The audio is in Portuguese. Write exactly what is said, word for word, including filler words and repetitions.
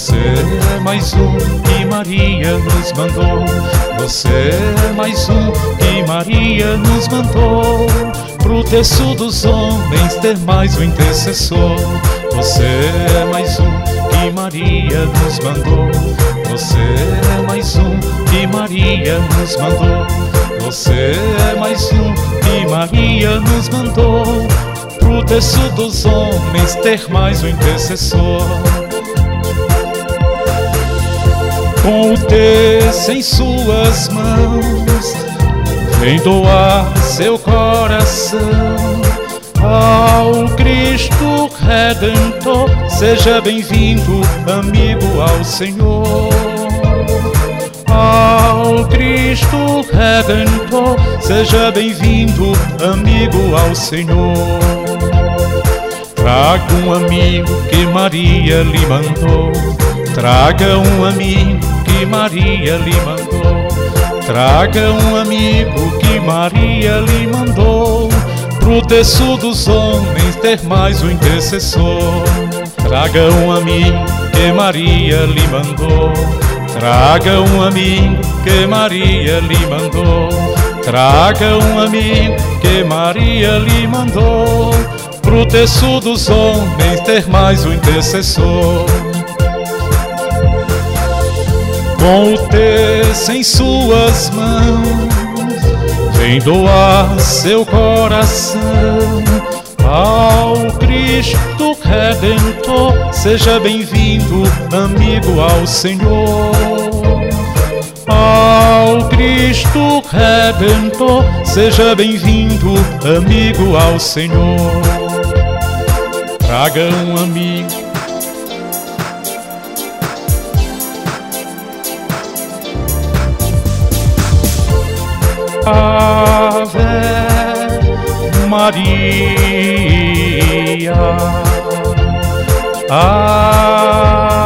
Você é mais um que Maria nos mandou. Você é mais um que Maria nos mandou. Pro terço dos homens ter mais um intercessor. Você é mais um que Maria nos mandou. Você é mais um que Maria nos mandou. Você é mais um que Maria nos mandou. Pro terço dos homens ter mais um intercessor. Com o terço em suas mãos, vem doar seu coração ao Cristo Redentor. Seja bem-vindo, amigo, ao Senhor. Ao Cristo Redentor, seja bem-vindo, amigo, ao Senhor. Traga um amigo que Maria lhe mandou. Traga um amigo que Maria lhe mandou. Traga um amigo que Maria lhe mandou. Pro terço dos homens ter mais um intercessor. Traga um amigo que Maria lhe mandou. Traga um amigo que Maria lhe mandou. Traga um amigo que Maria lhe mandou. Pro terço dos homens ter mais um intercessor. Com o terço em suas mãos, vem doar seu coração ao Cristo Redentor. Seja bem-vindo, amigo, ao Senhor. Ao Cristo Redentor, seja bem-vindo, amigo, ao Senhor. Traga um amigo. Ave Maria, Ave